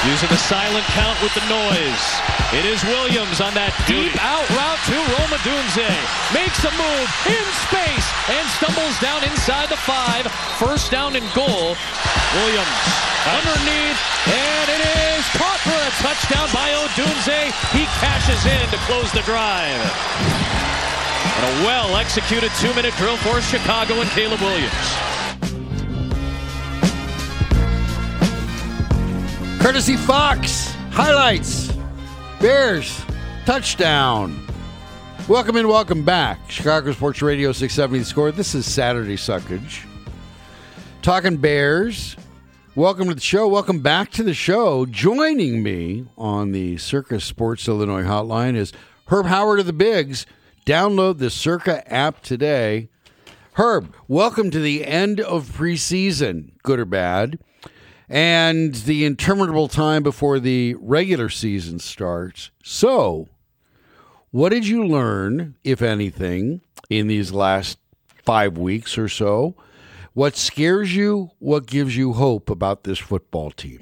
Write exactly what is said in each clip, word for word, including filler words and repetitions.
Using the silent count with the noise. It is Williams on that deep out route to Rome Odunze. Makes a move in space and stumbles down inside the five. First down and goal. Williams underneath, and it is caught for a touchdown by Odunze. He cashes in to close the drive. And a well-executed two-minute drill for Chicago and Caleb Williams. Courtesy Fox. Highlights. Bears. Touchdown. Welcome and welcome back. Chicago Sports Radio six seventy The Score. This is Saturday Suckage. Talking Bears. Welcome to the show. Welcome back to the show. Joining me on the Circa Sports Illinois hotline is Herb Howard of the Bigs. Download the Circa app today. Herb, welcome to the end of preseason, good or bad, and the interminable time before the regular season starts. So, what did you learn, if anything, in these last five weeks or so? What scares you? What gives you hope about this football team?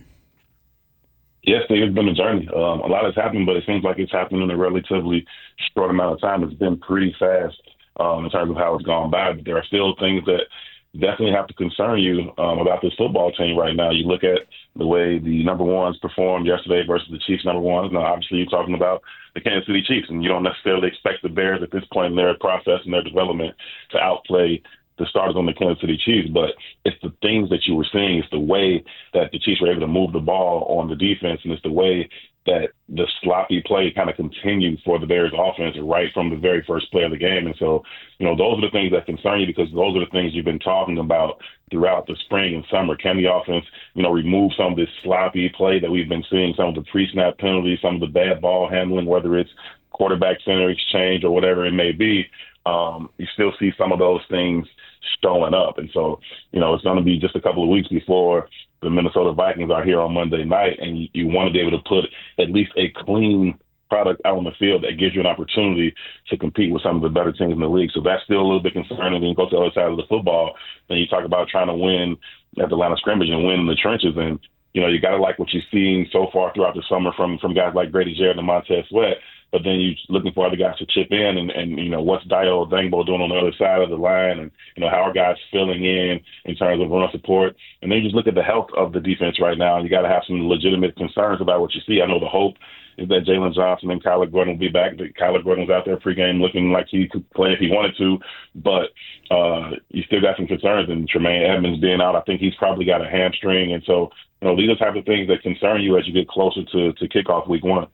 Yes, it's been a journey. Um, a lot has happened, but it seems like it's happened in a relatively short amount of time. It's been pretty fast um, in terms of how it's gone by. But there are still things that definitely have to concern you um, about this football team right now. You look at the way the number ones performed yesterday versus the Chiefs number ones. Now, obviously, you're talking about the Kansas City Chiefs, and you don't necessarily expect the Bears at this point in their process and their development to outplay the starters on the Kansas City Chiefs, but it's the things that you were seeing. It's the way that the Chiefs were able to move the ball on the defense, and it's the way that the sloppy play kind of continued for the Bears offense right from the very first play of the game. And so, you know, those are the things that concern you, because those are the things you've been talking about throughout the spring and summer. Can the offense, you know, remove some of this sloppy play that we've been seeing, some of the pre-snap penalties, some of the bad ball handling, whether it's quarterback center exchange or whatever it may be? Um, you still see some of those things showing up. And so, you know, it's going to be just a couple of weeks before the Minnesota Vikings are here on Monday night, and you, you want to be able to put at least a clean product out on the field that gives you an opportunity to compete with some of the better teams in the league. So that's still a little bit concerning. Then you go to the other side of the football, and you talk about trying to win at the line of scrimmage and win in the trenches. And, you know, you got to like what you've seen so far throughout the summer from, from guys like Grady Jarrett and Montez Sweat. But then you're looking for other guys to chip in, and, and you know, what's Dio Dangbo doing on the other side of the line, and, you know, how are guys filling in in terms of run support. And then you just look at the health of the defense right now, and you got to have some legitimate concerns about what you see. I know the hope is that Jalen Johnson and Kyler Gordon will be back. Kyler Gordon was out there pregame looking like he could play if he wanted to, but uh, you still got some concerns. And Tremaine Edmonds being out, I think he's probably got a hamstring. And so, you know, these are the type of things that concern you as you get closer to, to kickoff week one.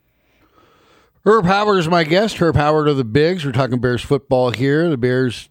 Herb Howard is my guest. Herb Howard of the Bigs. We're talking Bears football here. The Bears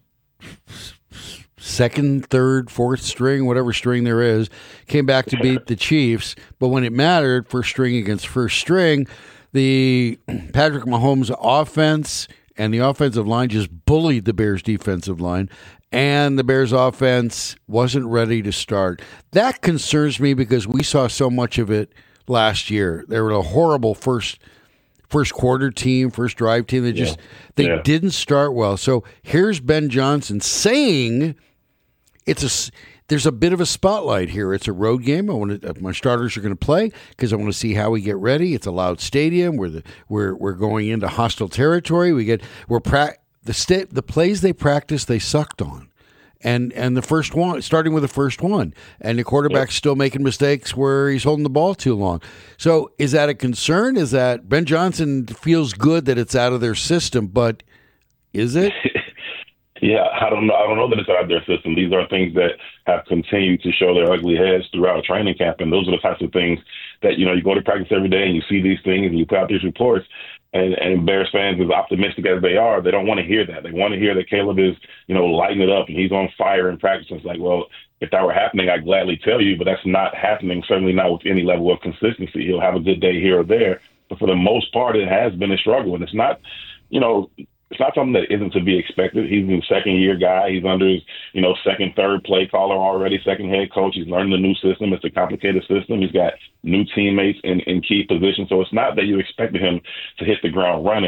second, third, fourth string, whatever string there is, came back to beat the Chiefs. But when it mattered, first string against first string, the Patrick Mahomes offense and the offensive line just bullied the Bears defensive line, and the Bears offense wasn't ready to start. That concerns me because we saw so much of it last year. They were a horrible first First quarter team, first drive team. They just yeah. they yeah. didn't start well. So here's Ben Johnson saying it's a there's a bit of a spotlight here. It's a road game. I want to, my starters are going to play because I want to see how we get ready. It's a loud stadium. We're the we're we're going into hostile territory. We get we're pra- the state the plays they practiced they sucked on. And and the first one, starting with the first one, and the quarterback's still making mistakes where he's holding the ball too long. So is that a concern? Is that Ben Johnson feels good that it's out of their system, but is it? Yeah, I don't know. I don't know that it's out of their system. These are things that have continued to show their ugly heads throughout training camp, and those are the types of things that, you know, you go to practice every day and you see these things and you put out these reports. And, and Bears fans, as optimistic as they are, they don't want to hear that. They want to hear that Caleb is, you know, lighting it up and he's on fire in practice. It's like, well, if that were happening, I'd gladly tell you, but that's not happening, certainly not with any level of consistency. He'll have a good day here or there, but for the most part, it has been a struggle. And it's not, you know, it's not something that isn't to be expected. He's a second-year guy. He's under his, you know, second, third play caller already, second head coach. He's learning the new system. It's a complicated system. He's got new teammates in, in key positions. So it's not that you expected him to hit the ground running,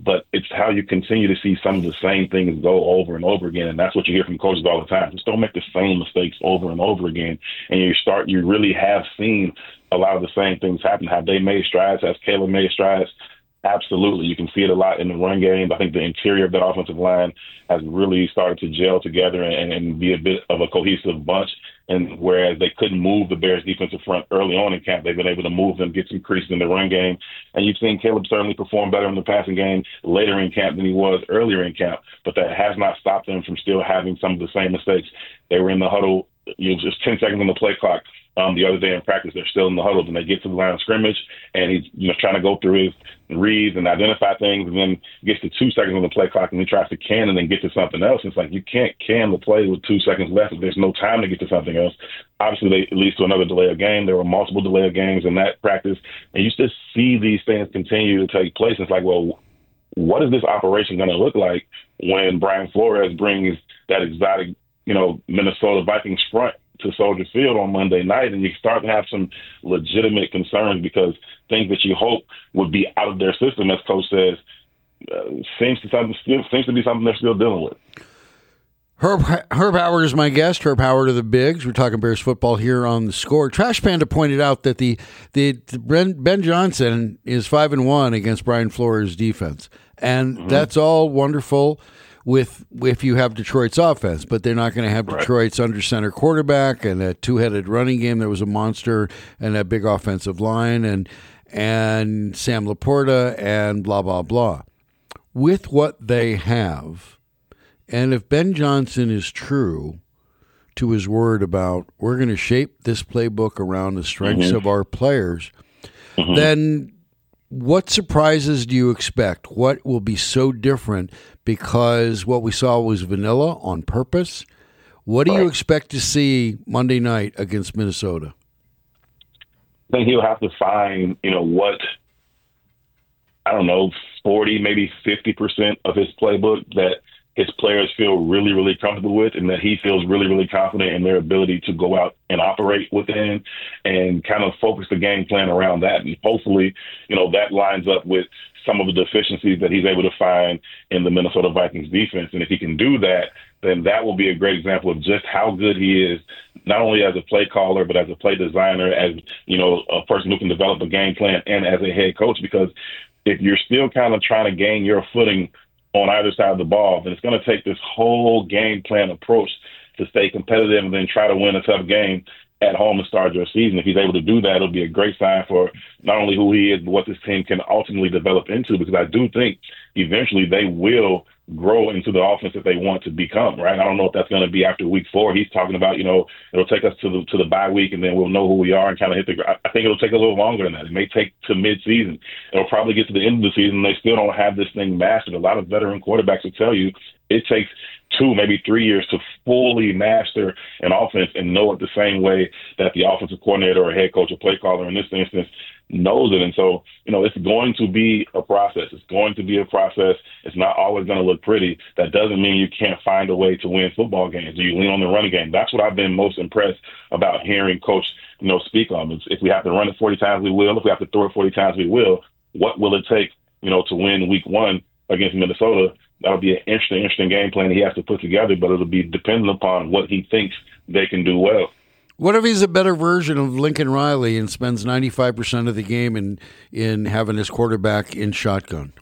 but it's how you continue to see some of the same things go over and over again. And that's what you hear from coaches all the time. Just don't make the same mistakes over and over again. And you start, you really have seen a lot of the same things happen. Have they made strides? Has Caleb made strides? Absolutely. You can see it a lot in the run game. I think the interior of that offensive line has really started to gel together and, and be a bit of a cohesive bunch. And whereas they couldn't move the Bears defensive front early on in camp, they've been able to move them, get some creases in the run game. And you've seen Caleb certainly perform better in the passing game later in camp than he was earlier in camp. But that has not stopped them from still having some of the same mistakes. They were in the huddle, you know, just ten seconds on the play clock. Um, the other day in practice, they're still in the huddle, and they get to the line of scrimmage, and he's you know trying to go through his reads and identify things, and then gets to two seconds on the play clock, and he tries to can and then get to something else. It's like you can't can the play with two seconds left if there's no time to get to something else. Obviously, they, it leads to another delay of game. There were multiple delay of games in that practice, and you just see these things continue to take place. It's like, well, what is this operation going to look like when Brian Flores brings that exotic, you know, Minnesota Vikings front to Soldier Field on Monday night, and you start to have some legitimate concerns because things that you hope would be out of their system, as Coach says, uh, seems to something still seems to be something they're still dealing with. Herb Herb Howard is my guest. Herb Howard of the Bigs. We're talking Bears football here on The Score. Trash Panda pointed out that the the, the Ben, Ben Johnson is five and one against Brian Flores' defense, and mm-hmm. that's all wonderful with if you have Detroit's offense, but they're not going to have right. Detroit's under center quarterback and a two-headed running game that was a monster and that big offensive line and and Sam Laporta and blah, blah, blah. With what they have, and if Ben Johnson is true to his word about we're going to shape this playbook around the strengths mm-hmm. of our players, mm-hmm. then what surprises do you expect? What will be so different because what we saw was vanilla on purpose? What do right. you expect to see Monday night against Minnesota? I think he'll have to find, you know, what, I don't know, forty, maybe fifty percent of his playbook that his players feel really, really comfortable with and that he feels really, really confident in their ability to go out and operate within and kind of focus the game plan around that. And hopefully, you know, that lines up with some of the deficiencies that he's able to find in the Minnesota Vikings defense. And if he can do that, then that will be a great example of just how good he is, not only as a play caller, but as a play designer, as, you know, a person who can develop a game plan and as a head coach. Because if you're still kind of trying to gain your footing on either side of the ball, then it's going to take this whole game plan approach to stay competitive and then try to win a tough game at home to start your season. If he's able to do that, it'll be a great sign for not only who he is, but what this team can ultimately develop into, because I do think eventually they will grow into the offense that they want to become, right? I don't know if that's going to be after week four. He's talking about, you know, it'll take us to the to the bye week and then we'll know who we are and kind of hit the – I think it'll take a little longer than that. It may take to mid-season. It'll probably get to the end of the season. They still don't have this thing mastered. A lot of veteran quarterbacks will tell you it takes two, maybe three years to fully master an offense and know it the same way that the offensive coordinator or head coach or play caller in this instance knows it. And so, you know, it's going to be a process. It's going to be a process. It's not always going to look pretty. That doesn't mean you can't find a way to win football games. Do you lean on the running game? That's what I've been most impressed about hearing Coach, you know, speak on. If we have to run it forty times, we will. If we have to throw it forty times, we will. What will it take, you know, to win week one against Minnesota? That'll be an interesting, interesting game plan he has to put together, but it'll be dependent upon what he thinks they can do well. What if he's a better version of Lincoln Riley and spends ninety-five percent of the game in, in having his quarterback in shotgun?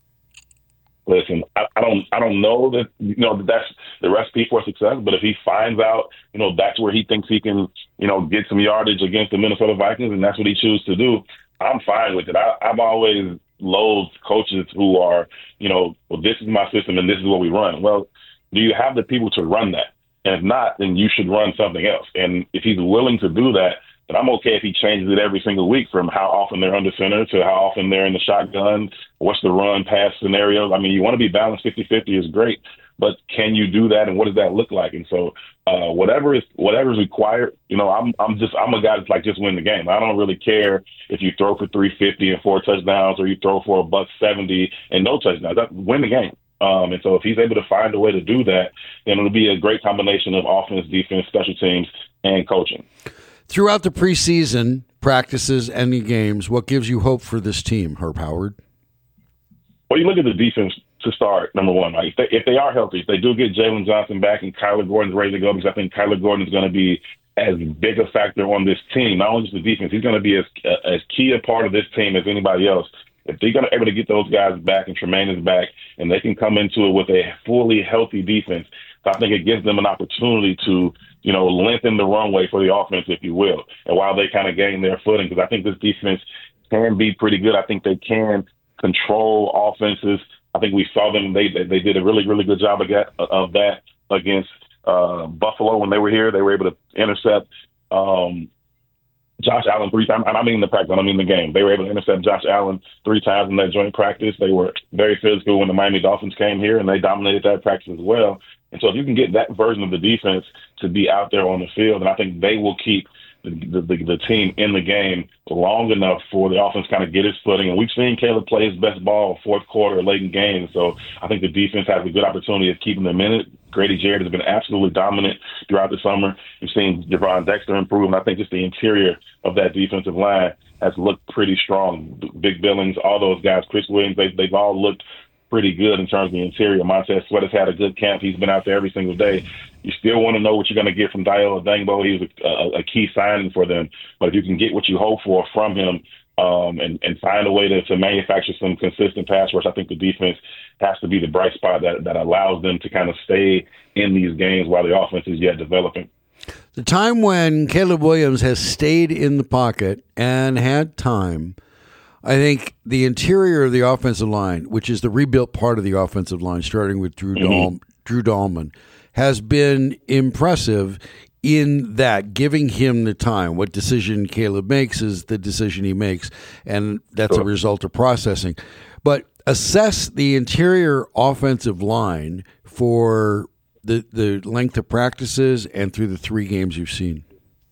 Listen, I, I don't I don't know that, you know, that's the recipe for success, but if he finds out, you know, that's where he thinks he can, you know, get some yardage against the Minnesota Vikings and that's what he chooses to do, I'm fine with it. I, I've always loathed coaches who are, you know, well, this is my system and this is what we run. Well, do you have the people to run that? And if not, then you should run something else. And if he's willing to do that, then I'm okay if he changes it every single week from how often they're under center to how often they're in the shotgun. What's the run pass scenario? I mean, you want to be balanced fifty-fifty is great, but can you do that? And what does that look like? And so uh, whatever is whatever is required, you know, I'm I'm just I'm a guy that's like just win the game. I don't really care if you throw for three fifty and four touchdowns or you throw for a buck seventy and no touchdowns. That win the game. Um, and so if he's able to find a way to do that, then it'll be a great combination of offense, defense, special teams, and coaching. Throughout the preseason practices and the games, what gives you hope for this team, Herb Howard? Well, you look at the defense to start, number one. Right? If, they, if they are healthy, if they do get Jalen Johnson back and Kyler Gordon's ready to go, because I think Kyler Gordon is going to be as big a factor on this team, not only just the defense, he's going to be as as key a part of this team as anybody else. If they're going to be able to get those guys back and Tremaine is back and they can come into it with a fully healthy defense, I think it gives them an opportunity to, you know, lengthen the runway for the offense, if you will. And while they kind of gain their footing, because I think this defense can be pretty good. I think they can control offenses. I think we saw them. They they did a really, really good job of that against uh, Buffalo when they were here. They were able to intercept um, Josh Allen three times. I mean the practice, I don't mean the game. They were able to intercept Josh Allen three times in that joint practice. They were very physical when the Miami Dolphins came here, and they dominated that practice as well. And so if you can get that version of the defense to be out there on the field, then I think they will keep the, the, the team in the game long enough for the offense kind of get its footing. And we've seen Caleb play his best ball fourth quarter, late in games. So I think the defense has a good opportunity of keeping them in it. Grady Jarrett has been absolutely dominant throughout the summer. You've seen Javon Dexter improve, and I think just the interior of that defensive line has looked pretty strong. Big Billings, all those guys, Chris Williams, they, they've all looked pretty good in terms of the interior. Montez Sweat has had a good camp. He's been out there every single day. You still want to know what you're going to get from Dayo Odeyingbo. He was a, a, a key signing for them. But if you can get what you hope for from him um, and, and find a way to, to manufacture some consistent pass rush, I think the defense has to be the bright spot that, that allows them to kind of stay in these games while the offense is yet developing. The time when Caleb Williams has stayed in the pocket and had time, I think the interior of the offensive line, which is the rebuilt part of the offensive line, starting with Drew mm-hmm. Dahl, Drew Dahlman, has been impressive in that, giving him the time. What decision Caleb makes is the decision he makes, and that's sure. a result of processing. But assess the interior offensive line for the the length of practices and through the three games you've seen.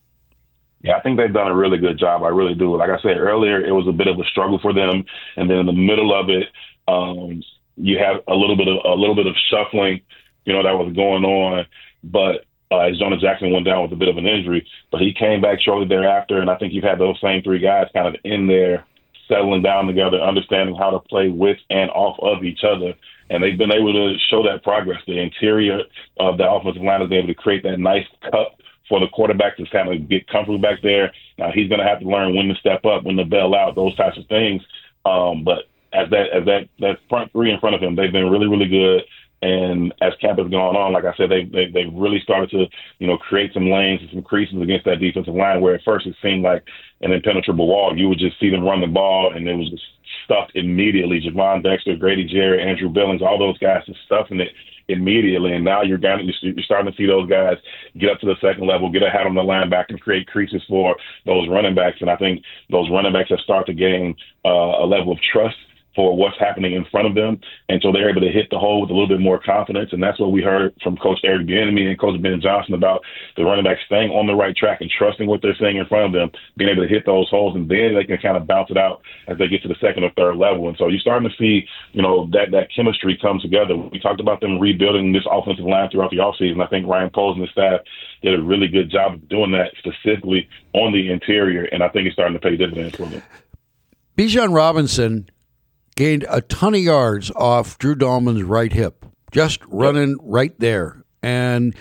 Yeah, I think they've done a really good job. I really do. Like I said earlier, it was a bit of a struggle for them, and then in the middle of it, um, you have a little bit of a little bit of shuffling, you know, that was going on. But uh, as Jonah Jackson went down with a bit of an injury, but he came back shortly thereafter, and I think you've had those same three guys kind of in there, settling down together, understanding how to play with and off of each other. And they've been able to show that progress. The interior of the offensive line has been able to create that nice cup for the quarterback to kind of get comfortable back there. Now he's going to have to learn when to step up, when to bail out, those types of things. Um, but as that as that that front three in front of him, they've been really, really good. And as camp has gone on, like I said, they they they really started to, you know, create some lanes and some creases against that defensive line where at first it seemed like an impenetrable wall. You would just see them run the ball and it was just stuffed immediately. Javon Dexter, Grady Jarrett, Andrew Billings, all those guys just stuffing it immediately. And now you're getting, you're starting to see those guys get up to the second level, get a hat on the linebacker, and create creases for those running backs. And I think those running backs have started to gain uh, a level of trust for what's happening in front of them. And so they're able to hit the hole with a little bit more confidence. And that's what we heard from Coach Eric Bieniemy and Coach Ben Johnson about the running backs staying on the right track and trusting what they're seeing in front of them, being able to hit those holes, and then they can kind of bounce it out as they get to the second or third level. And so you're starting to see, you know, that, that chemistry come together. We talked about them rebuilding this offensive line throughout the offseason. I think Ryan Poles and the staff did a really good job of doing that specifically on the interior, and I think it's starting to pay dividends for them. Bijan Robinson gained a ton of yards off Drew Dahlman's right hip, just running right there. And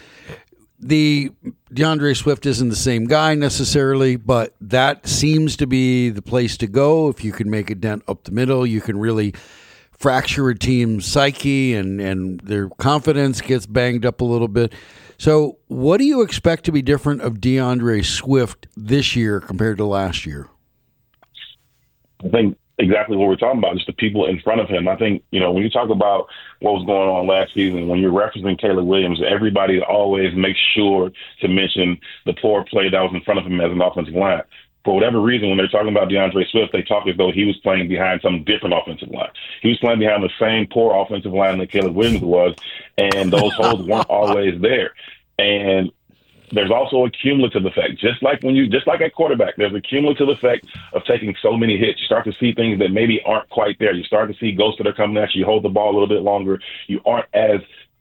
the DeAndre Swift isn't the same guy necessarily, but that seems to be the place to go. If you can make a dent up the middle, you can really fracture a team's psyche, and, and their confidence gets banged up a little bit. So what do you expect to be different of DeAndre Swift this year compared to last year? I think exactly what we're talking about, just the people in front of him. I think, you know, when you talk about what was going on last season, when you're referencing Caleb Williams, everybody always makes sure to mention the poor play that was in front of him as an offensive line. For whatever reason, when they're talking about DeAndre Swift, they talk as though he was playing behind some different offensive line. He was playing behind the same poor offensive line that Caleb Williams was, and those holes weren't always there. And there's also a cumulative effect. Just like when you, just like at quarterback, there's a cumulative effect of taking so many hits. You start to see things that maybe aren't quite there. You start to see ghosts that are coming at you. You hold the ball a little bit longer. You aren't as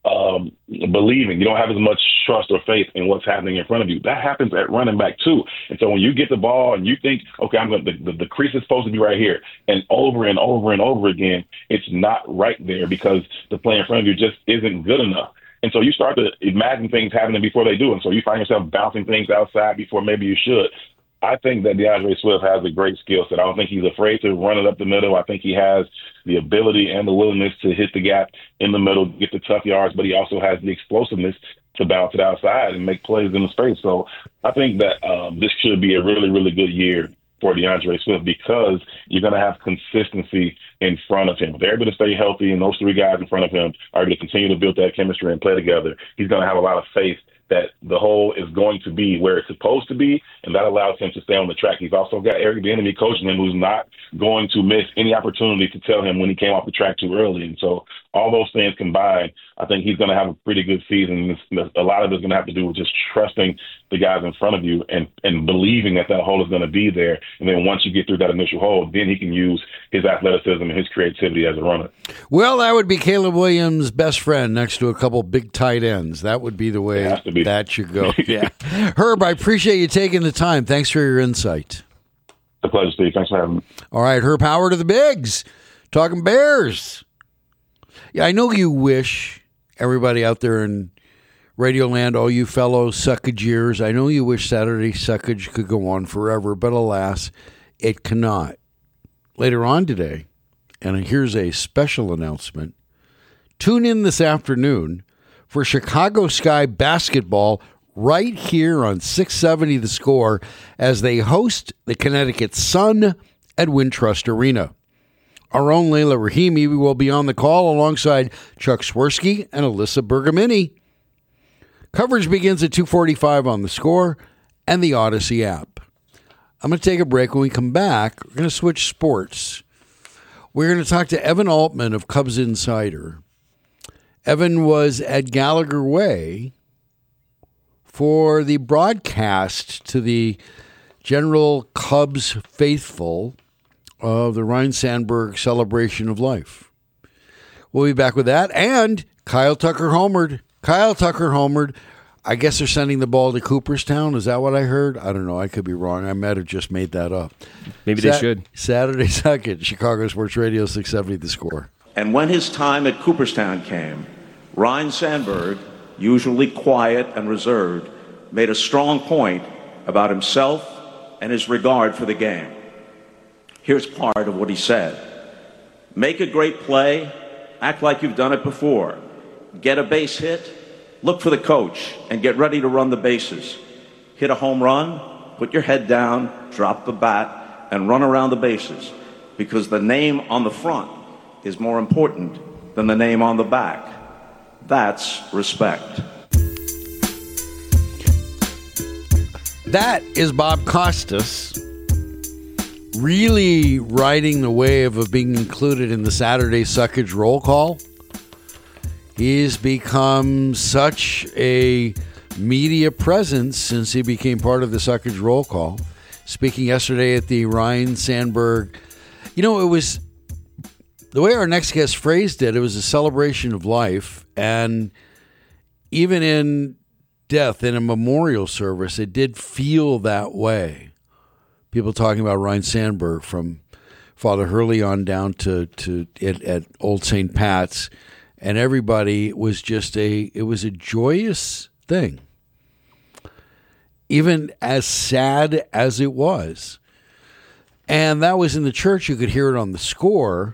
um, believing. You don't have as much trust or faith in what's happening in front of you. That happens at running back too. And so when you get the ball and you think, okay, I'm going the, the, the crease is supposed to be right here, and over and over and over again, it's not right there because the play in front of you just isn't good enough. And so you start to imagine things happening before they do. And so you find yourself bouncing things outside before maybe you should. I think that DeAndre Swift has a great skill set. I don't think he's afraid to run it up the middle. I think he has the ability and the willingness to hit the gap in the middle, get the tough yards, but he also has the explosiveness to bounce it outside and make plays in the space. So I think that um, this should be a really, really good year for DeAndre Swift because you're going to have consistency in front of him. If they're able to stay healthy and those three guys in front of him are able to continue to build that chemistry and play together, he's going to have a lot of faith that the whole is going to be where it's supposed to be, and that allows him to stay on the track. He's also got Eric Bieniemy coaching him, who's not going to miss any opportunity to tell him when he came off the track too early. And so all those things combined, I think he's going to have a pretty good season. A lot of it's going to have to do with just trusting the guys in front of you and, and believing that that hole is going to be there. And then once you get through that initial hole, then he can use his athleticism and his creativity as a runner. Well, that would be Caleb Williams' best friend next to a couple big tight ends. That would be the way be. that should go. Yeah, Herb, I appreciate you taking the time. Thanks for your insight. It's a pleasure, Steve. Thanks for having me. All right, Herb Howard of the Bigs, talking Bears. Yeah, I know you wish everybody out there in Radio Land, all you fellow Suckageers, I know you wish Saturday Suckage could go on forever, but alas, it cannot. Later on today, and here's a special announcement, tune in this afternoon for Chicago Sky basketball right here on six seventy The Score as they host the Connecticut Sun at Wintrust Arena. Our own Layla Rahimi will be on the call alongside Chuck Swirsky and Alyssa Bergamini. Coverage begins at two forty-five on The Score and the Odyssey app. I'm going to take a break. When we come back, we're going to switch sports. We're going to talk to Evan Altman of Cubs Insider. Evan was at Gallagher Way for the broadcast to the general Cubs faithful of the Ryne Sandberg Celebration of Life. We'll be back with that. And Kyle Tucker homered. Kyle Tucker homered. I guess they're sending the ball to Cooperstown. Is that what I heard? I don't know. I could be wrong. I might have just made that up. Maybe Sa- they should. Saturday second, Chicago Sports Radio, six seventy The Score. And when his time at Cooperstown came, Ryne Sandberg, usually quiet and reserved, made a strong point about himself and his regard for the game. Here's part of what he said. Make a great play, act like you've done it before. Get a base hit, look for the coach, and get ready to run the bases. Hit a home run, put your head down, drop the bat, and run around the bases, because the name on the front is more important than the name on the back. That's respect. That is Bob Costas really riding the wave of being included in the Saturday Suckage roll call. He's become such a media presence since he became part of the Suckage roll call. Speaking yesterday at the Ryne Sandberg, you know, it was the way our next guest phrased it, it was a celebration of life. And even in death, in a memorial service, it did feel that way. People talking about Ryne Sandberg from Father Hurley on down to, to at, at Old Saint Pat's. And everybody was just a, it was a joyous thing. Even as sad as it was. And that was in the church. You could hear it on The Score.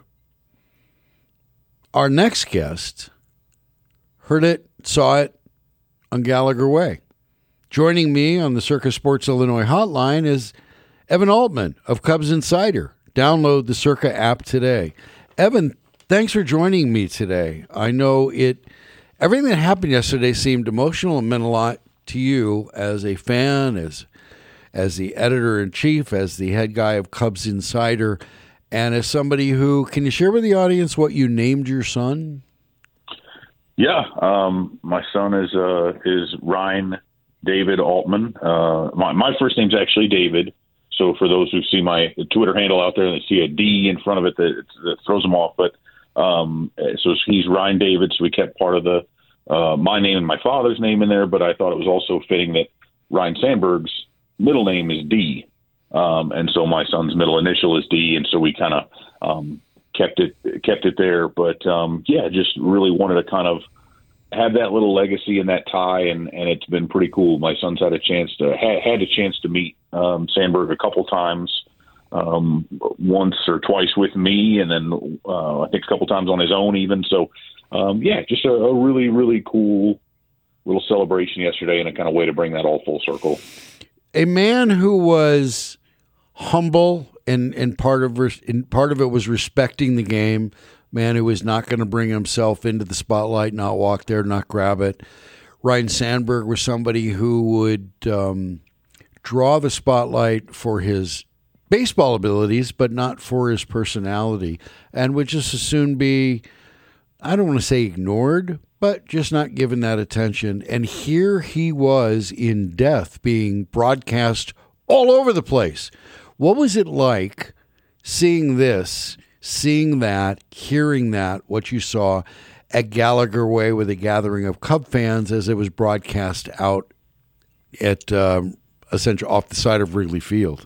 Our next guest heard it, saw it on Gallagher Way. Joining me on the Circa Sports Illinois hotline is Evan Altman of Cubs Insider. Download the Circa app today. Evan, thanks for joining me today. I know it. Everything that happened yesterday seemed emotional and meant a lot to you as a fan, as as the editor-in-chief, as the head guy of Cubs Insider, and as somebody who, can you share with the audience what you named your son? Yeah, um, my son is uh, is Ryne David Altman. Uh, my, my first name's actually David. So for those who see my Twitter handle out there and they see a D in front of it, that, that throws them off. But um, so he's Ryne David. So we kept part of the uh, my name and my father's name in there, but I thought it was also fitting that Ryne Sandberg's middle name is D. Um, and so my son's middle initial is D. And so we kind of um, kept it kept it there. But, um, yeah, just really wanted to kind of have that little legacy and that tie, and, and it's been pretty cool. My son's had a chance to had, had a chance to meet um, Sandberg a couple times, um, once or twice with me, and then uh, I think a couple times on his own even. So, um, yeah, just a, a really, really cool little celebration yesterday, and a kind of way to bring that all full circle. A man who was humble, and, and part of and part of it was respecting the game. Man who was not going to bring himself into the spotlight, not walk there, not grab it. Ryne Sandberg was somebody who would um, draw the spotlight for his baseball abilities, but not for his personality, and would just as soon be, I don't want to say ignored, but just not given that attention. And here he was in death, being broadcast all over the place. What was it like seeing this, seeing that, hearing that, what you saw at Gallagher Way with a gathering of Cub fans as it was broadcast out at um, essentially off the side of Wrigley Field?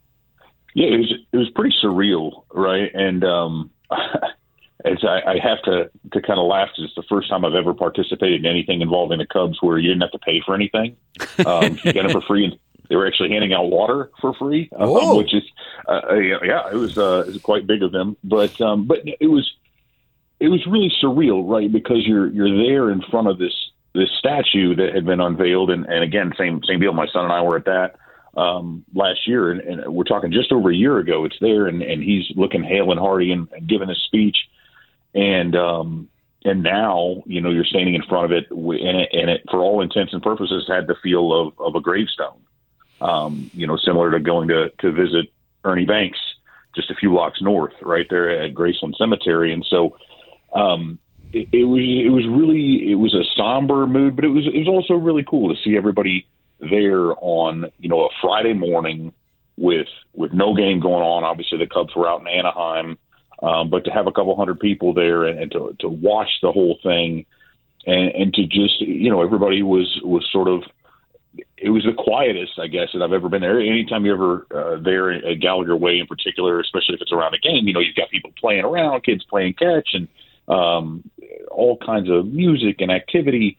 Yeah, it was it was pretty surreal, right? And um, it's, I, I have to, to kind of laugh because it's the first time I've ever participated in anything involving the Cubs where you didn't have to pay for anything. Um, you got it for free, and they were actually handing out water for free, um, which is, uh, yeah, it was, uh, it was quite big of them. But um, but it was it was really surreal, right? Because you're you're there in front of this this statue that had been unveiled, and, and again, same same deal. My son and I were at that um, last year, and, and we're talking just over a year ago. It's there, and, and he's looking hale and hearty and, and giving his speech, and um, and now you know you're standing in front of it, and it, and it for all intents and purposes had the feel of of a gravestone. Um, you know, similar to going to, to visit Ernie Banks just a few blocks north, right there at Graceland Cemetery. And so um, it, it was it was really it was a somber mood, but it was it was also really cool to see everybody there on you know a Friday morning with with no game going on. Obviously, the Cubs were out in Anaheim, um, but to have a couple hundred people there and, and to to watch the whole thing, and, and to just you know everybody was was sort of. It was the quietest, I guess, that I've ever been there. Anytime you're ever uh, there at Gallagher Way in particular, especially if it's around a game, you know, you've got people playing around, kids playing catch, and um, all kinds of music and activity.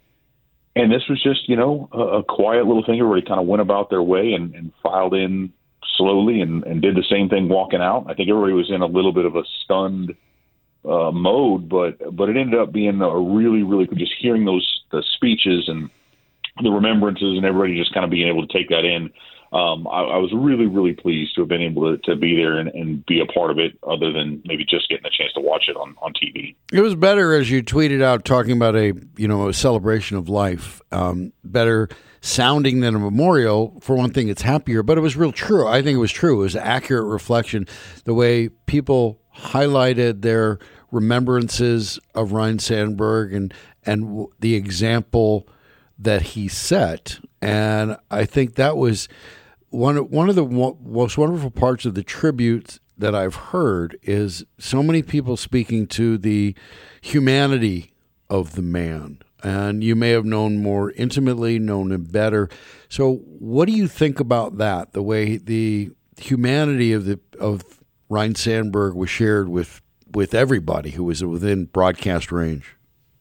And this was just, you know, a, a quiet little thing. Everybody kind of went about their way and, and filed in slowly and, and did the same thing walking out. I think everybody was in a little bit of a stunned uh, mode, but but it ended up being a really, really good, just hearing those the speeches and the remembrances and everybody just kind of being able to take that in. Um, I, I was really, really pleased to have been able to, to be there and, and be a part of it other than maybe just getting a chance to watch it on, on T V. It was better, as you tweeted out, talking about a, you know, a celebration of life, um, better sounding than a memorial. For one thing, it's happier, but it was real true. I think it was true. It was an accurate reflection. The way people highlighted their remembrances of Ryne Sandberg and, and the example that he set, and I think that was one one of the most wonderful parts of the tribute that I've heard is so many people speaking to the humanity of the man, and you may have known more intimately, known him better. So, what do you think about that? The way the humanity of the of Ryne Sandberg was shared with with everybody who was within broadcast range.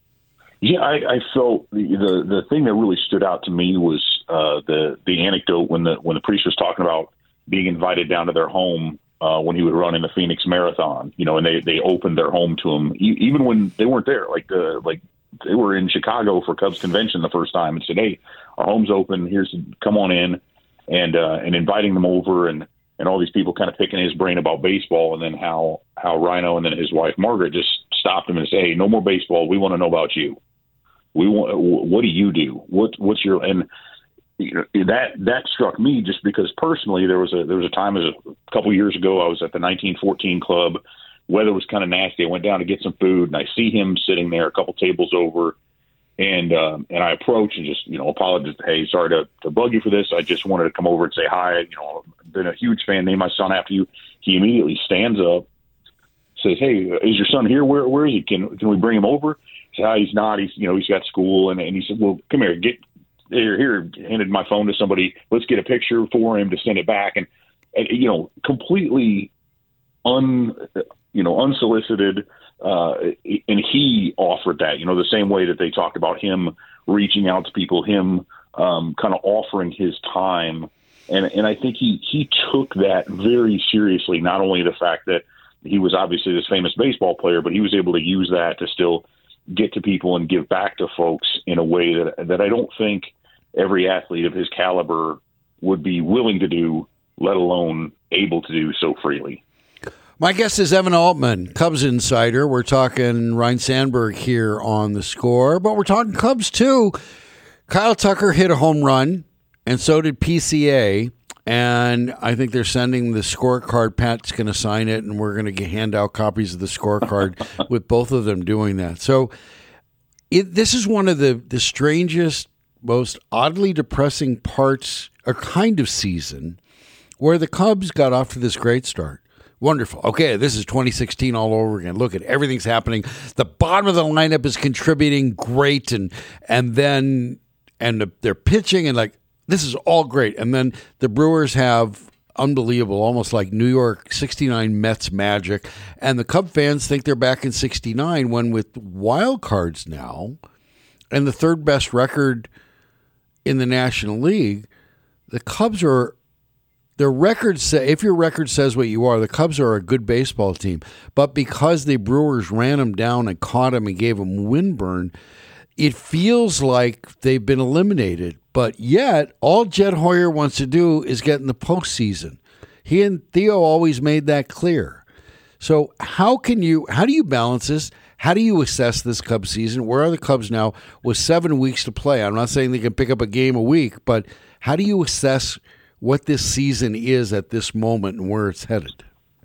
Yeah, I, I felt the, the the thing that really stood out to me was uh, the the anecdote when the when the priest was talking about being invited down to their home uh, when he would run in the Phoenix Marathon, you know, and they, they opened their home to him e- even when they weren't there. Like uh, like they were in Chicago for Cubs convention the first time and said, "Hey, our home's open. Here's come on in," and uh, and inviting them over and. And all these people kind of picking his brain about baseball, and then how how Rhino and then his wife Margaret just stopped him and said, "Hey, no more baseball. We want to know about you. We want. What do you do? What what's your?" And you know, that that struck me just because personally there was a there was a time as a couple years ago I was at the nineteen fourteen club. Weather was kind of nasty. I went down to get some food, and I see him sitting there a couple tables over. And um, and I approach and just, you know, apologize. Hey, sorry to, to bug you for this. I just wanted to come over and say hi. You know, I've been a huge fan. Named my son after you. He immediately stands up, says, "Hey, is your son here? Where where is he? Can can we bring him over?" said, oh, he's not. He's, you know, he's got school. And, and he said, well, come here, get here, here, handed my phone to somebody. Let's get a picture for him to send it back. And, and you know, completely un, you know, unsolicited. Uh, and he offered that, you know, the same way that they talked about him reaching out to people, him um, kind of offering his time. And, and I think he, he took that very seriously, not only the fact that he was obviously this famous baseball player, but he was able to use that to still get to people and give back to folks in a way that, that I don't think every athlete of his caliber would be willing to do, let alone able to do so freely. My guest is Evan Altman, Cubs insider. We're talking Ryne Sandberg here on The Score, but we're talking Cubs too. Kyle Tucker hit a home run, and so did P C A, and I think they're sending the scorecard. Pat's going to sign it, and we're going to hand out copies of the scorecard with both of them doing that. So it, this is one of the, the strangest, most oddly depressing parts, or kind of season, where the Cubs got off to this great start. Wonderful. Okay, this is twenty sixteen all over again. Look at everything's happening. The bottom of the lineup is contributing great, and and then and the, they're pitching, and like this is all great. And then the Brewers have unbelievable, almost like New York sixty-nine Mets magic, and the Cub fans think they're back in sixty-nine when with wild cards now and the third best record in the National League, the Cubs are. Their record say, if your record says what you are, the Cubs are a good baseball team. But because the Brewers ran them down and caught them and gave them windburn, it feels like they've been eliminated. But yet, all Jed Hoyer wants to do is get in the postseason. He and Theo always made that clear. So how can you? How do you balance this? How do you assess this Cubs season? Where are the Cubs now with seven weeks to play? I'm not saying they can pick up a game a week, but how do you assess what this season is at this moment and where it's headed?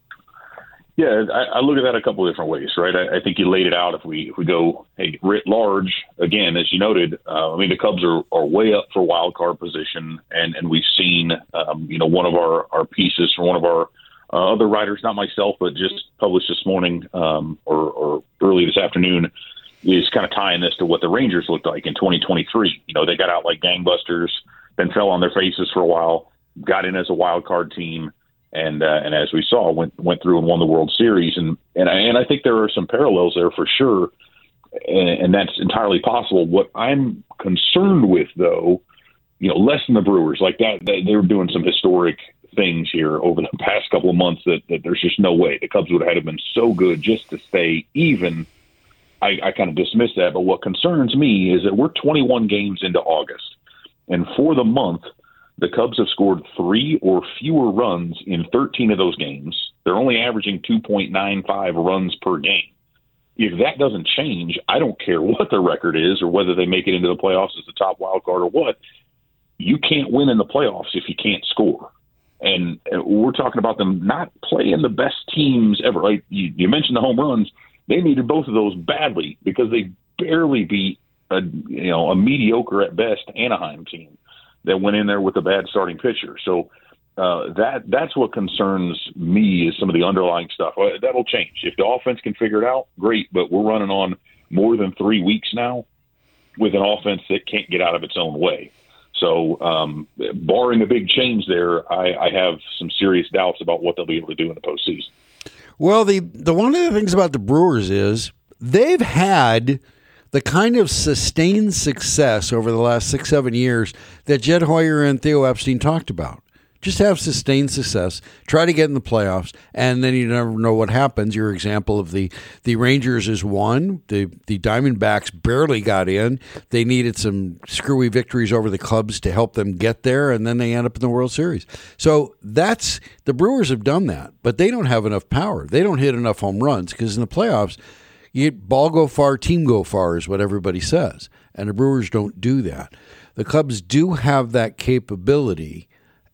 Yeah, I, I look at that a couple of different ways, right? I, I think you laid it out. If we if we go hey, writ large, again, as you noted, uh, I mean, the Cubs are, are way up for wild card position, and, and we've seen, um, you know, one of our, our pieces from one of our uh, other writers, not myself, but just published this morning um, or, or early this afternoon, is kind of tying this to what the Rangers looked like in twenty twenty-three. You know, they got out like gangbusters, then fell on their faces for a while, got in as a wild card team, and uh, and as we saw, went went through and won the World Series. And and I, and I think there are some parallels there for sure, and, and that's entirely possible. What I'm concerned with, though, you know, less than the Brewers, like that, they, they were doing some historic things here over the past couple of months that, that there's just no way the Cubs would have had to been so good just to stay even. I, I kind of dismiss that, but what concerns me is that we're twenty-one games into August, and for the month, the Cubs have scored three or fewer runs in thirteen of those games. They're only averaging two point nine five runs per game. If that doesn't change, I don't care what their record is or whether they make it into the playoffs as the top wild card or what. You can't win in the playoffs if you can't score. And we're talking about them not playing the best teams ever. Like you, you mentioned the home runs. They needed both of those badly because they barely beat a, you know, a mediocre at best Anaheim team that went in there with a bad starting pitcher. So uh, that that's what concerns me is some of the underlying stuff. Uh, that'll change. If the offense can figure it out, great, but we're running on more than three weeks now with an offense that can't get out of its own way. So um, barring a big change there, I, I have some serious doubts about what they'll be able to do in the postseason. Well, the, the one of the things about the Brewers is they've had the kind of sustained success over the last six, seven years that Jed Hoyer and Theo Epstein talked about. Just have sustained success, try to get in the playoffs, and then you never know what happens. Your example of the, the Rangers is one. The the Diamondbacks barely got in. They needed some screwy victories over the Cubs to help them get there, and then they end up in the World Series. So that's the Brewers have done that, but they don't have enough power. They don't hit enough home runs because in the playoffs, you ball go far, team go far is what everybody says, and the Brewers don't do that. The Cubs do have that capability.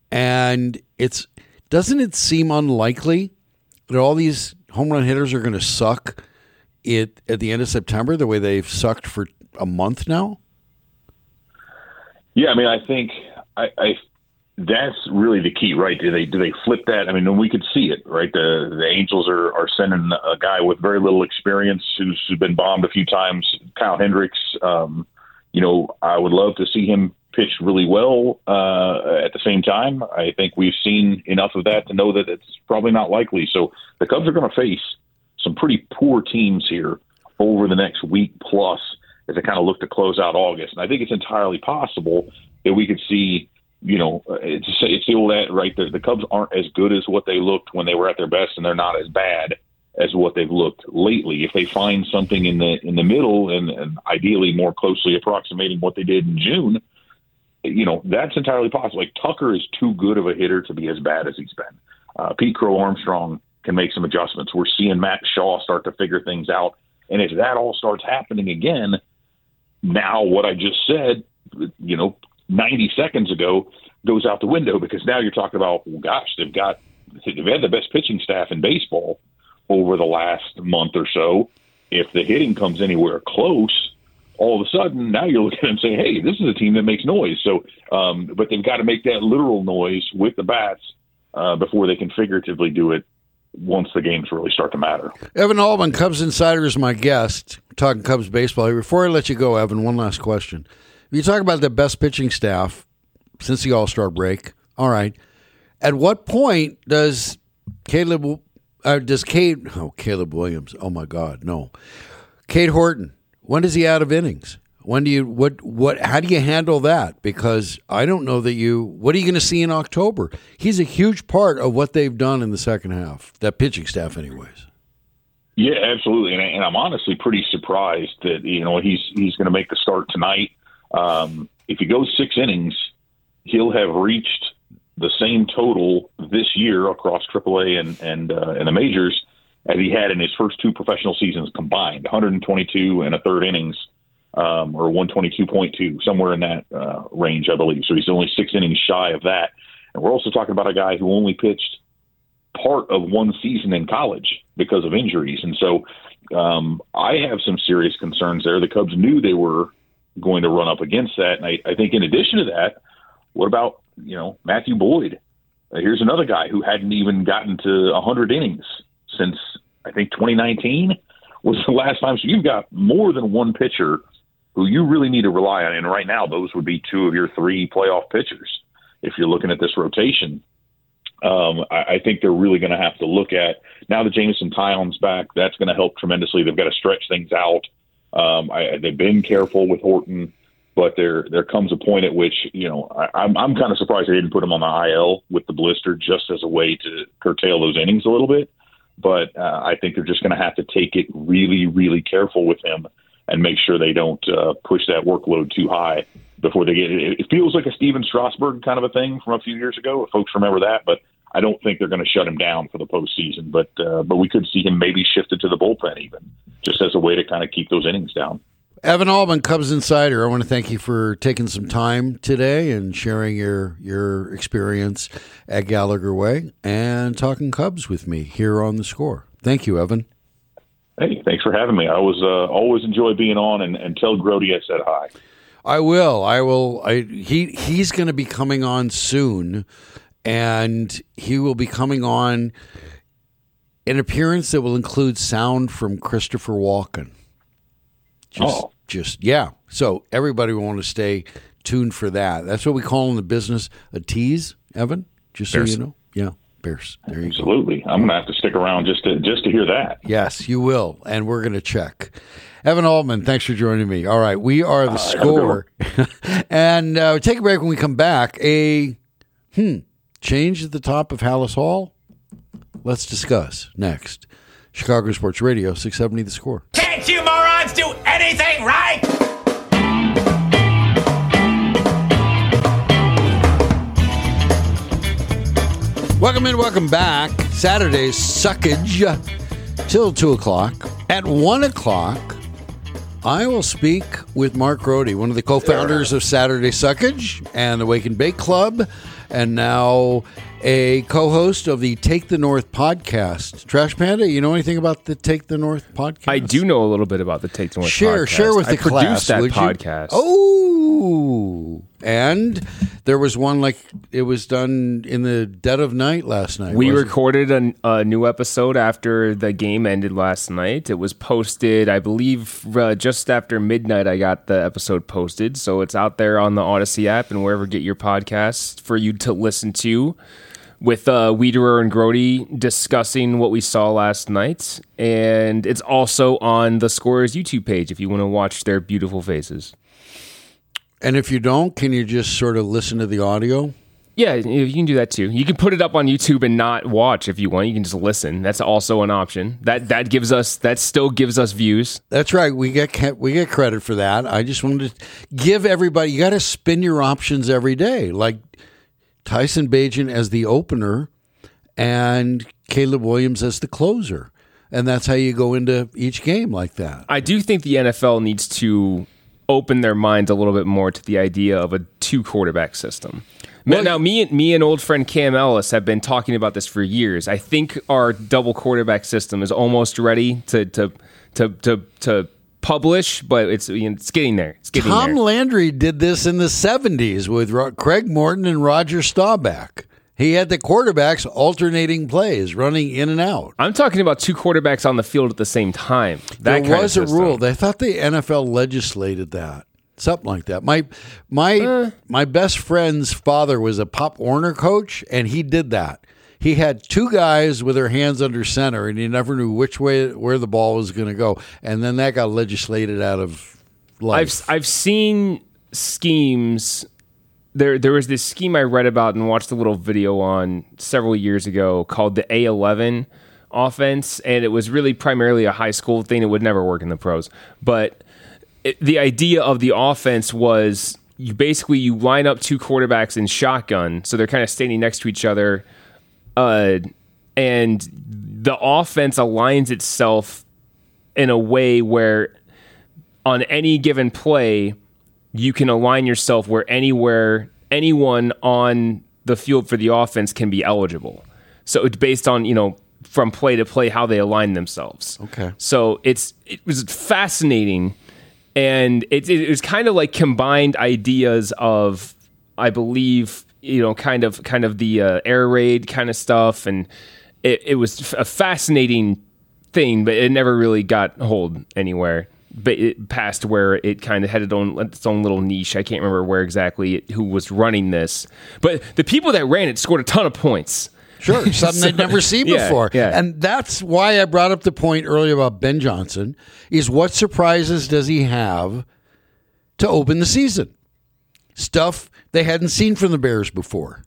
And it's doesn't it seem unlikely that all these home run hitters are going to suck it at the end of September the way they've sucked for a month now? Yeah, I mean, I think I, I that's really the key, right? Do they do they flip that? I mean, we could see it, right? The the Angels are, are sending a guy with very little experience who's, who's been bombed a few times, Kyle Hendricks. Um, you know, I would love to see him pitch really well. Uh, at the same time, I think we've seen enough of that to know that it's probably not likely. So the Cubs are going to face some pretty poor teams here over the next week plus as they kind of look to close out August. And I think it's entirely possible that we could see, you know, it's, it's the old that right there. The Cubs aren't as good as what they looked when they were at their best, and they're not as bad as what they've looked lately. If they find something in the in the middle and, and ideally more closely approximating what they did in June, you know, that's entirely possible. Like Tucker is too good of a hitter to be as bad as he's been. Uh, Pete Crow Armstrong can make some adjustments. We're seeing Matt Shaw start to figure things out. And if that all starts happening again, now what I just said, you know, ninety seconds ago goes out the window, because now you're talking about, well, gosh, they've got they've had the best pitching staff in baseball over the last month or so. If the hitting comes anywhere close, all of a sudden now you're looking at them saying, hey, this is a team that makes noise. So, um, but they've got to make that literal noise with the bats uh, before they can figuratively do it once the games really start to matter. Evan Altman, Cubs Insider, is my guest. We're talking Cubs baseball. Before I let you go, Evan, one last question. You talk about the best pitching staff since the All-Star break. All right. At what point does Caleb, uh, does Cade, oh, Caleb Williams, oh my God, no. Cade Horton, when does he out of innings? When do you, what, what, how do you handle that? Because I don't know that you, what are you going to see in October? He's a huge part of what they've done in the second half, that pitching staff anyways. Yeah, absolutely. And, and I'm honestly pretty surprised that, you know, he's, he's going to make the start tonight. Um, if he goes six innings, he'll have reached the same total this year across triple A and, and, uh, and the majors as he had in his first two professional seasons combined, one twenty-two and a third innings. Um, or one twenty-two point two, somewhere in that uh, range, I believe. So he's only six innings shy of that. And we're also talking about a guy who only pitched part of one season in college because of injuries. And so um, I have some serious concerns there. The Cubs knew they were going to run up against that. And I, I think in addition to that, what about, you know, Matthew Boyd? Uh, here's another guy who hadn't even gotten to one hundred innings since, I think, twenty nineteen was the last time. So you've got more than one pitcher who you really need to rely on. And right now, those would be two of your three playoff pitchers. If you're looking at this rotation, um, I, I think they're really going to have to look at, now that Jameson Taillon's back, that's going to help tremendously. They've got to stretch things out. Um, I, they've been careful with Horton, but there there comes a point at which, you know, I, I'm, I'm kind of surprised they didn't put him on the I L with the blister just as a way to curtail those innings a little bit. But uh, I think they're just going to have to take it really, really careful with him and make sure they don't uh, push that workload too high before they get it. It feels like a Steven Strasburg kind of a thing from a few years ago, if folks remember that, but I don't think they're going to shut him down for the postseason. But uh, but we could see him maybe shifted to the bullpen even, just as a way to kind of keep those innings down. Evan Altman, Cubs Insider, I want to thank you for taking some time today and sharing your your experience at Gallagher Way and talking Cubs with me here on The Score. Thank you, Evan. Hey, thanks for having me. I was uh, always enjoy being on, and, and tell Grody I said hi. I will. I will. I, he he's going to be coming on soon, and he will be coming on an appearance that will include sound from Christopher Walken. Just, oh, just yeah. So everybody will want to stay tuned for that. That's what we call in the business a tease, Evan. Just so There's- you know, yeah. Bears. There you Absolutely. go. I'm going to have to stick around just to just to hear that. Yes, you will, and we're going to check. Evan Altman, thanks for joining me. All right, we are The Score. and uh, we'll take a break. When we come back, a hmm, change at the top of Hallis Hall? Let's discuss next. Chicago Sports Radio, six seventy The Score. Can't you morons do anything right? Welcome in, welcome back. Saturday's Suckage till two o'clock. At one o'clock, I will speak with Mark Grody, one of the co-founders of Saturday Suckage and the Wake and Bake Club, and now a co-host of the Take the North podcast. Trash Panda, you know anything about the Take the North podcast? I do know a little bit about the Take the North share, podcast. Share with the I class, produced that would you? podcast. Oh, and there was one like it was done in the dead of night last night. We wasn't it? recorded a, a new episode after the game ended last night. It was posted, I believe, uh, just after midnight. I got the episode posted, so it's out there on the Odyssey app and wherever you get your podcasts for you to listen to. With uh, Wiederer and Grody discussing what we saw last night. And it's also on the Scorers YouTube page if you want to watch their beautiful faces. And if you don't, can you just sort of listen to the audio? Yeah, you can do that too. You can put it up on YouTube and not watch if you want. You can just listen. That's also an option. That that gives us that still gives us views. That's right. We get we get credit for that. I just wanted to give everybody, you got to spin your options every day. Like Tyson Bagent as the opener and Caleb Williams as the closer. And that's how you go into each game like that. I do think the N F L needs to open their minds a little bit more to the idea of a two quarterback system. Well, now, me and me and old friend Cam Ellis have been talking about this for years. I think our double quarterback system is almost ready to to to to, to publish, but it's you know, it's getting there. It's getting Tom there. Landry did this in the seventies with Ro- Craig Morton and Roger Staubach. He had the quarterbacks alternating plays, running in and out. I'm talking about two quarterbacks on the field at the same time. That there kind was of a system. rule. They thought the N F L legislated that. Something like that. My my Uh. my best friend's father was a Pop Warner coach, and he did that. He had two guys with their hands under center, and he never knew which way where the ball was going to go. And then that got legislated out of life. I've I've seen schemes. There there was this scheme I read about and watched a little video on several years ago called the A eleven offense, and it was really primarily a high school thing. It would never work in the pros, but it, the idea of the offense was you basically you line up two quarterbacks in shotgun, so they're kind of standing next to each other. Uh, and the offense aligns itself in a way where on any given play, you can align yourself where anywhere, anyone on the field for the offense can be eligible. So it's based on, you know, from play to play, how they align themselves. Okay. So it's, it was fascinating. And it, it was kind of like combined ideas of, I believe, you know, kind of kind of the uh, air raid kind of stuff, and it, it was a fascinating thing, but it never really got hold anywhere. But it passed where it kind of had its own its own little niche. I can't remember where exactly it, who was running this, but the people that ran it scored a ton of points. Sure, something So, they'd never seen yeah, before. yeah. And that's why I brought up the point earlier about Ben Johnson, is what surprises does he have to open the season? Stuff they hadn't seen from the Bears before.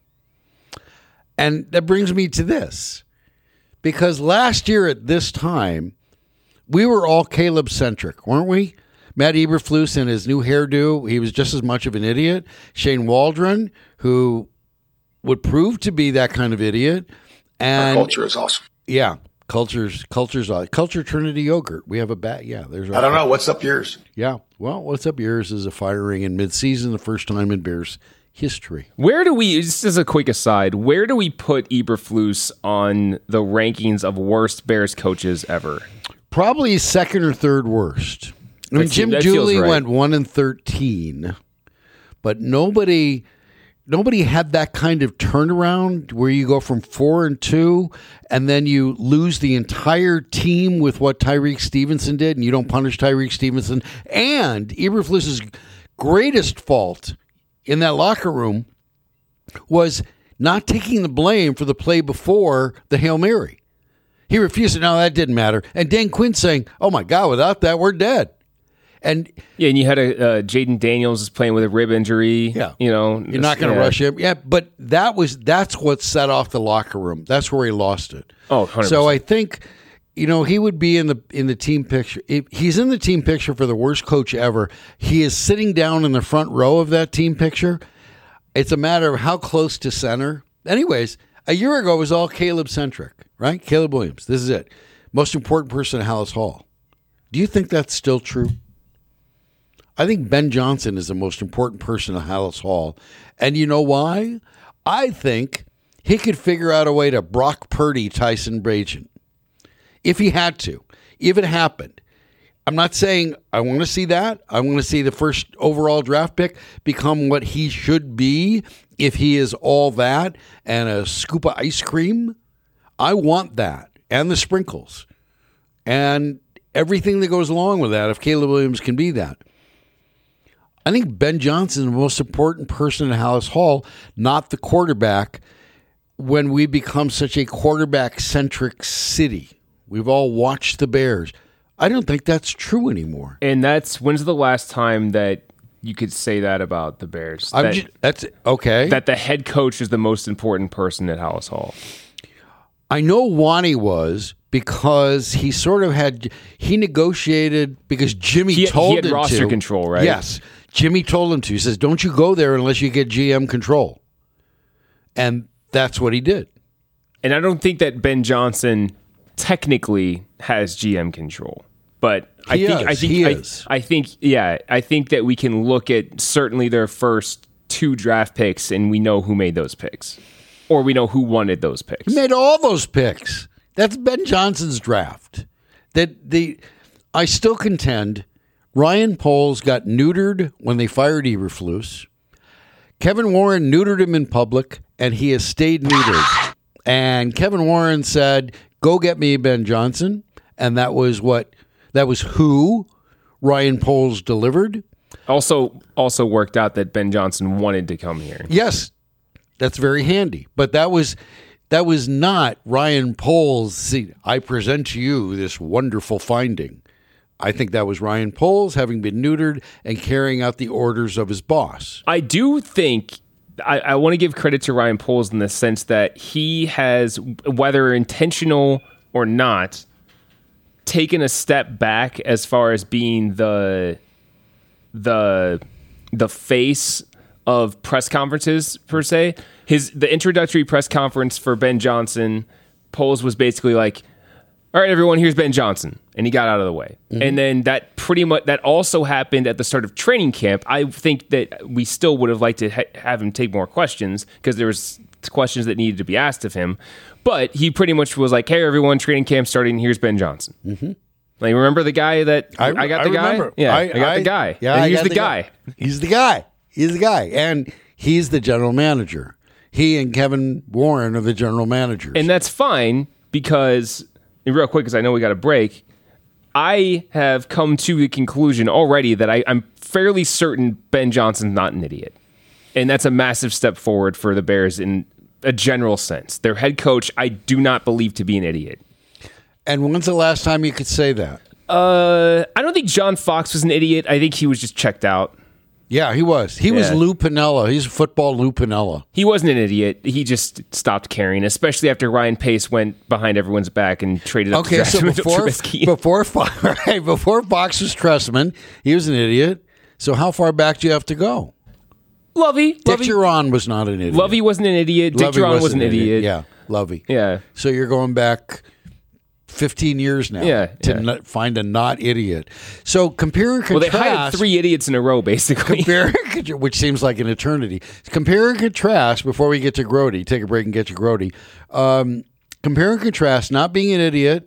And that brings me to this. Because last year at this time, we were all Caleb-centric, weren't we? Matt Eberflus and his new hairdo, he was just as much of an idiot. Shane Waldron, who would prove to be that kind of idiot. And our culture is awesome. Yeah, culture's culture's culture Trinity yogurt. We have a bat. Yeah, there's. I don't know what's up yours. Yeah, well, what's up yours is a firing in midseason, the first time in Bears history. Where do we? Just as a quick aside, where do we put Eberflus on the rankings of worst Bears coaches ever? Probably second or third worst. I mean, That Jim seems- that feels Dooley right. went one and thirteen, but nobody. Nobody had that kind of turnaround where you go from four and two and then you lose the entire team with what Tyreek Stevenson did, and you don't punish Tyreek Stevenson. And Eberflus's greatest fault in that locker room was not taking the blame for the play before the Hail Mary. He refused it. No, that didn't matter. And Dan Quinn saying, "Oh my God, without that, we're dead." And yeah, and you had a uh, Jaden Daniels is playing with a rib injury. Yeah, you know, you're not going to yeah. rush him. Yeah, but that was that's what set off the locker room. That's where he lost it. Oh, one hundred percent. So I think, you know, he would be in the in the team picture. If he's in the team picture for the worst coach ever. He is sitting down in the front row of that team picture. It's a matter of how close to center. Anyways, a year ago it was all Caleb centric, right? Caleb Williams. This is it. Most important person at Hallis Hall. Do you think that's still true? I think Ben Johnson is the most important person at Hallis Hall. And you know why? I think he could figure out a way to Brock Purdy Tyson Bagent if he had to, if it happened. I'm not saying I want to see that. I want to see the first overall draft pick become what he should be if he is all that and a scoop of ice cream. I want that and the sprinkles and everything that goes along with that if Caleb Williams can be that. I think Ben Johnson is the most important person in Hallis Hall, not the quarterback, when we become such a quarterback-centric city. We've all watched the Bears. I don't think that's true anymore. And that's, when's the last time that you could say that about the Bears? That, just, that's okay. That the head coach is the most important person at Hallis Hall. I know Wani was because he sort of had, he negotiated because Jimmy he, told he had him roster to. control, right? Yes. Jimmy told him to. He says, don't you go there unless you get G M control. And that's what he did. And I don't think that Ben Johnson technically has G M control. But I he think is. I think he I, is. I think yeah, I think that we can look at certainly their first two draft picks and we know who made those picks. Or we know who wanted those picks. He made all those picks. That's Ben Johnson's draft. That the I still contend Ryan Poles got neutered when they fired Eberflus. Kevin Warren neutered him in public, and he has stayed neutered. And Kevin Warren said, "Go get me Ben Johnson," and that was what that was who Ryan Poles delivered. Also, also worked out that Ben Johnson wanted to come here. Yes, that's very handy. But that was that was not Ryan Poles. See, I present to you this wonderful finding. I think that was Ryan Poles having been neutered and carrying out the orders of his boss. I do think I, I want to give credit to Ryan Poles in the sense that he has, whether intentional or not, taken a step back as far as being the the the face of press conferences per se. His the introductory press conference for Ben Johnson, Poles was basically like, "All right, everyone, here's Ben Johnson," and he got out of the way. Mm-hmm. And then that pretty much that also happened at the start of training camp. I think that we still would have liked to ha- have him take more questions because there was questions that needed to be asked of him. But he pretty much was like, "Hey, everyone, training camp starting. Here's Ben Johnson." Mm-hmm. Like, remember the guy that I, I got the I guy? remember. Yeah, I, I got I, the guy. Yeah, and I he's got the, the guy. guy. He's the guy. He's the guy, and he's the general manager. He and Kevin Warren are the general managers, and that's fine because. And real quick, because I know we got a break, I have come to the conclusion already that I, I'm fairly certain Ben Johnson's not an idiot. And that's a massive step forward for the Bears in a general sense. Their head coach, I do not believe to be an idiot. And when's the last time you could say that? Uh, I don't think John Fox was an idiot. I think he was just checked out. Yeah, he was. He yeah. was Lou Piniella. He's football Lou Piniella. He wasn't an idiot. He just stopped caring, especially after Ryan Pace went behind everyone's back and traded up okay, to so before, before, right, before Fox was Trestman, he was an idiot. So how far back do you have to go? Lovey. Dick Duran was not an idiot. Lovey wasn't an idiot. Dick Duran was an idiot. idiot. Yeah, Lovey. Yeah. So you're going back fifteen years now yeah, to yeah. Not find a not idiot. So compare and contrast. Well, they hired three idiots in a row, basically. Compare, which seems like an eternity. Compare and contrast, before we get to Grody, take a break and get to Grody. Um, compare and contrast not being an idiot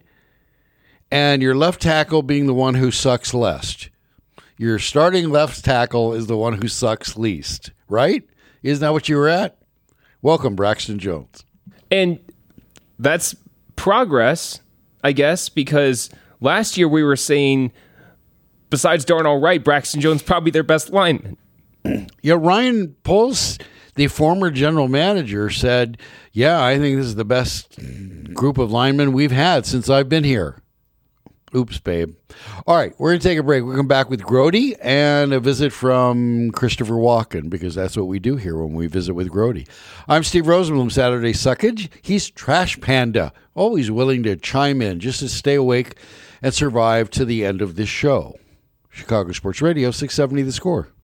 and your left tackle being the one who sucks less. Your starting left tackle is the one who sucks least, right? Isn't that what you were at? Welcome, Braxton Jones. And that's progress, I guess, because last year we were saying, besides Darnell Wright, Braxton Jones probably their best lineman. Yeah, Ryan Poles, the former general manager, said, yeah, I think this is the best group of linemen we've had since I've been here. Oops, babe. All right, we're going to take a break. We'll come back with Grody and a visit from Christopher Walken, because that's what we do here when we visit with Grody. I'm Steve Rosenblum, Saturday Suckage. He's Trash Panda, always willing to chime in just to stay awake and survive to the end of this show. Chicago Sports Radio, six seventy The Score.